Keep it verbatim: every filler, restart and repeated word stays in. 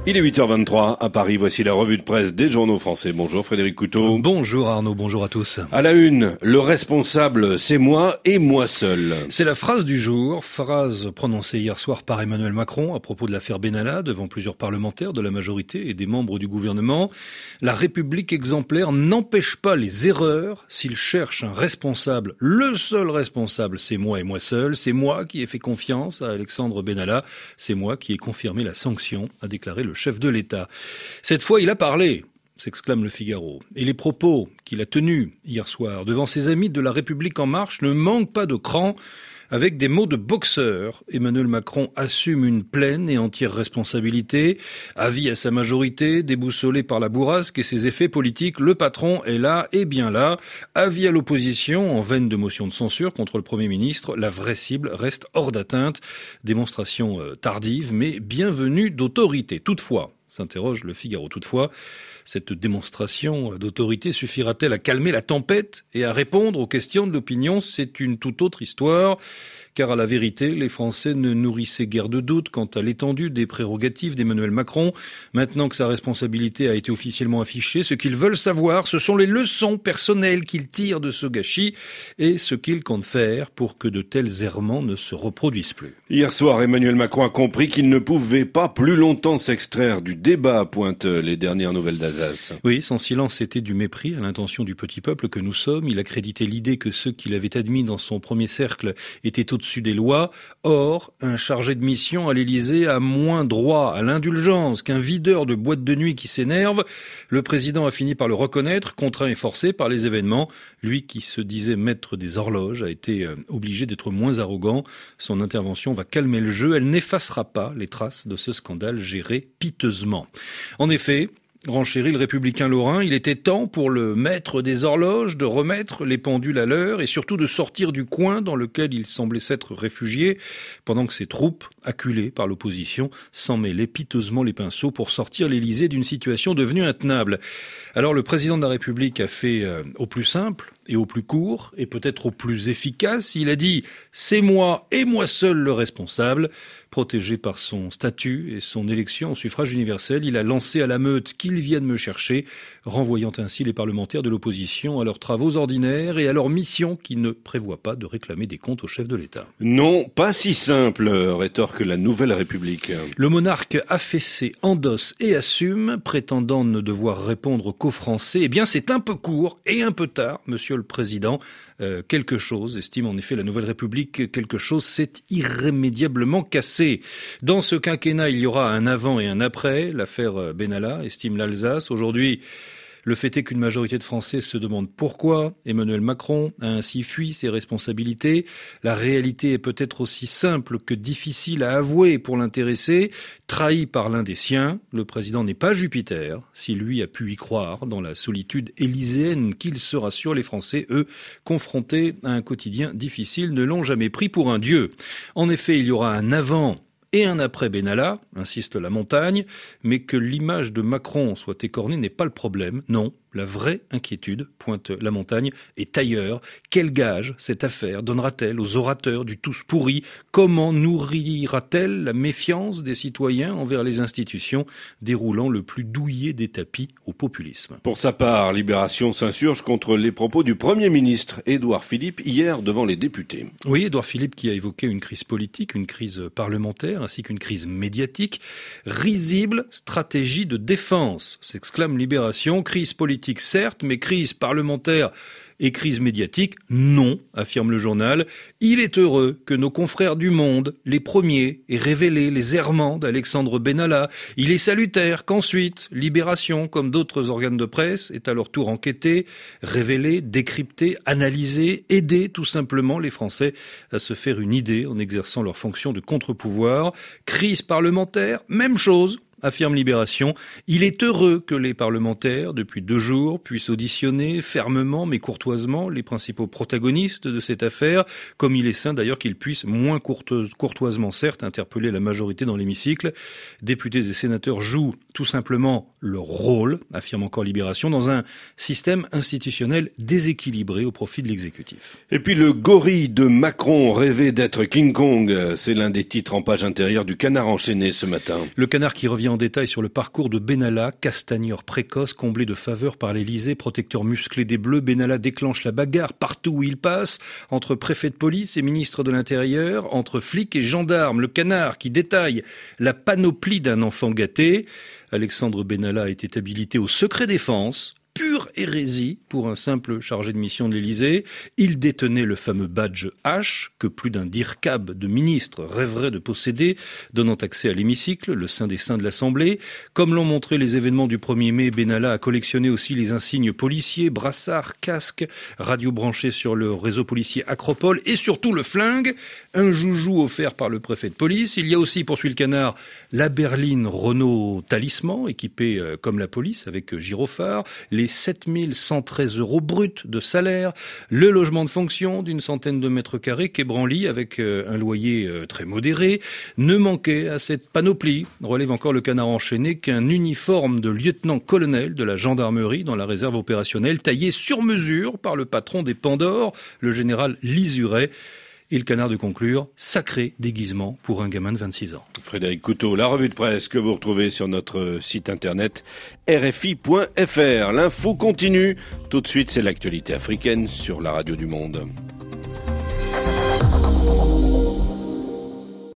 Il est huit heures vingt-trois à Paris, voici la revue de presse des journaux français. Bonjour Frédéric Couteau. Bonjour Arnaud, bonjour à tous. À la une, le responsable c'est moi et moi seul. C'est la phrase du jour, phrase prononcée hier soir par Emmanuel Macron à propos de l'affaire Benalla devant plusieurs parlementaires de la majorité et des membres du gouvernement. La République exemplaire n'empêche pas les erreurs. S'il cherche un responsable, le seul responsable c'est moi et moi seul. C'est moi qui ai fait confiance à Alexandre Benalla. C'est moi qui ai confirmé la sanction, a déclaré le chef de l'État. Cette fois, il a parlé, s'exclame le Figaro. Et les propos qu'il a tenus hier soir devant ses amis de La République En Marche ne manquent pas de cran. Avec des mots de boxeur, Emmanuel Macron assume une pleine et entière responsabilité. Avis à sa majorité, déboussolé par la bourrasque et ses effets politiques, le patron est là et bien là. Avis à l'opposition, en veine de motion de censure contre le Premier ministre, la vraie cible reste hors d'atteinte. Démonstration tardive, mais bienvenue d'autorité. Toutefois, s'interroge le Figaro, toutefois, cette démonstration d'autorité suffira-t-elle à calmer la tempête et à répondre aux questions de l'opinion ? C'est une toute autre histoire. Car à la vérité, les Français ne nourrissaient guère de doute quant à l'étendue des prérogatives d'Emmanuel Macron. Maintenant que sa responsabilité a été officiellement affichée, ce qu'ils veulent savoir, ce sont les leçons personnelles qu'il tire de ce gâchis et ce qu'il compte faire pour que de tels errements ne se reproduisent plus. Hier soir, Emmanuel Macron a compris qu'il ne pouvait pas plus longtemps s'extraire du débat, pointent les dernières nouvelles d'Alsace. Oui, son silence était du mépris à l'intention du petit peuple que nous sommes. Il accréditait l'idée que ceux qu'il avait admis dans son premier cercle étaient au dessus des lois. Or, un chargé de mission à l'Élysée a moins droit à l'indulgence qu'un videur de boîte de nuit qui s'énerve. Le président a fini par le reconnaître, contraint et forcé par les événements. Lui qui se disait maître des horloges a été obligé d'être moins arrogant. Son intervention va calmer le jeu. Elle n'effacera pas les traces de ce scandale géré piteusement. En effet, renchérit le républicain lorrain, il était temps pour le maître des horloges de remettre les pendules à l'heure et surtout de sortir du coin dans lequel il semblait s'être réfugié, pendant que ses troupes, acculées par l'opposition, s'en mêlaient piteusement les pinceaux pour sortir l'Élysée d'une situation devenue intenable. Alors le président de la République a fait euh, au plus simple et au plus court et peut-être au plus efficace. Il a dit « c'est moi et moi seul le responsable ». Protégé par son statut et son élection au suffrage universel, il a lancé à la meute qu'ils viennent me chercher, renvoyant ainsi les parlementaires de l'opposition à leurs travaux ordinaires et à leur mission qui ne prévoit pas de réclamer des comptes au chef de l'État. Non, pas si simple, rétorque la Nouvelle République. Le monarque affaissé endosse et assume, prétendant ne devoir répondre qu'aux Français. Eh bien, c'est un peu court et un peu tard, monsieur le Président. Euh, quelque chose, estime en effet la Nouvelle République, quelque chose s'est irrémédiablement cassé. Dans ce quinquennat, il y aura un avant et un après. L'affaire Benalla, estime l'Alsace. Aujourd'hui, le fait est qu'une majorité de Français se demande pourquoi Emmanuel Macron a ainsi fui ses responsabilités. La réalité est peut-être aussi simple que difficile à avouer pour l'intéressé. Trahi par l'un des siens, le président n'est pas Jupiter. Si lui a pu y croire dans la solitude élyséenne qu'il se rassure, les Français, eux, confrontés à un quotidien difficile, ne l'ont jamais pris pour un dieu. En effet, il y aura un avant et un après Benalla, insiste la montagne, mais que l'image de Macron soit écornée n'est pas le problème. Non, la vraie inquiétude, pointe la montagne, est ailleurs. Quel gage cette affaire donnera-t-elle aux orateurs du tous pourri ? Comment nourrira-t-elle la méfiance des citoyens envers les institutions, déroulant le plus douillet des tapis au populisme ? Pour sa part, Libération s'insurge contre les propos du Premier ministre Édouard Philippe hier devant les députés. Oui, Édouard Philippe qui a évoqué une crise politique, une crise parlementaire, ainsi qu'une crise médiatique. Risible stratégie de défense, s'exclame Libération. Crise politique certes, mais crise parlementaire et crise médiatique, non, affirme le journal. Il est heureux que nos confrères du Monde, les premiers, aient révélé les errements d'Alexandre Benalla. Il est salutaire qu'ensuite, Libération, comme d'autres organes de presse, est à leur tour enquêté, révélé, décrypté, analysé, aider tout simplement les Français à se faire une idée en exerçant leur fonction de contre-pouvoir. Crise parlementaire, même chose, affirme Libération. Il est heureux que les parlementaires, depuis deux jours, puissent auditionner fermement mais courtoisement les principaux protagonistes de cette affaire, comme il est sain d'ailleurs qu'ils puissent, moins courte- courtoisement certes, interpeller la majorité dans l'hémicycle. Députés et sénateurs jouent tout simplement leur rôle, affirme encore Libération, dans un système institutionnel déséquilibré au profit de l'exécutif. Et puis le gorille de Macron rêvait d'être King Kong, c'est l'un des titres en page intérieure du Canard enchaîné ce matin. Le Canard qui revient en détail sur le parcours de Benalla, castagneur précoce, comblé de faveurs par l'Élysée, protecteur musclé des Bleus. Benalla déclenche la bagarre partout où il passe, entre préfet de police et ministre de l'Intérieur, entre flics et gendarmes. Le Canard qui détaille la panoplie d'un enfant gâté. Alexandre Benalla était habilité au secret défense. Pure hérésie pour un simple chargé de mission de l'Élysée. Il détenait le fameux badge H que plus d'un dircab de ministres rêverait de posséder, donnant accès à l'hémicycle, le saint des saints de l'Assemblée. Comme l'ont montré les événements du premier mai, Benalla a collectionné aussi les insignes policiers, brassards, casques, radio branchée sur le réseau policier Acropole et surtout le flingue, un joujou offert par le préfet de police. Il y a aussi, poursuit le Canard, la berline Renault Talisman, équipée euh, comme la police avec gyrophare, les sept mille cent treize euros bruts de salaire, le logement de fonction d'une centaine de mètres carrés qu'ébranlit avec euh, un loyer euh, très modéré. Ne manquait à cette panoplie, relève encore le Canard enchaîné, qu'un uniforme de lieutenant-colonel de la gendarmerie dans la réserve opérationnelle, taillé sur mesure par le patron des Pandores, le général Lizuret. Et le Canard de conclure, sacré déguisement pour un gamin de vingt-six ans. Frédéric Couteau, la revue de presse que vous retrouvez sur notre site internet R F I point F R. L'info continue. Tout de suite, c'est l'actualité africaine sur la radio du Monde.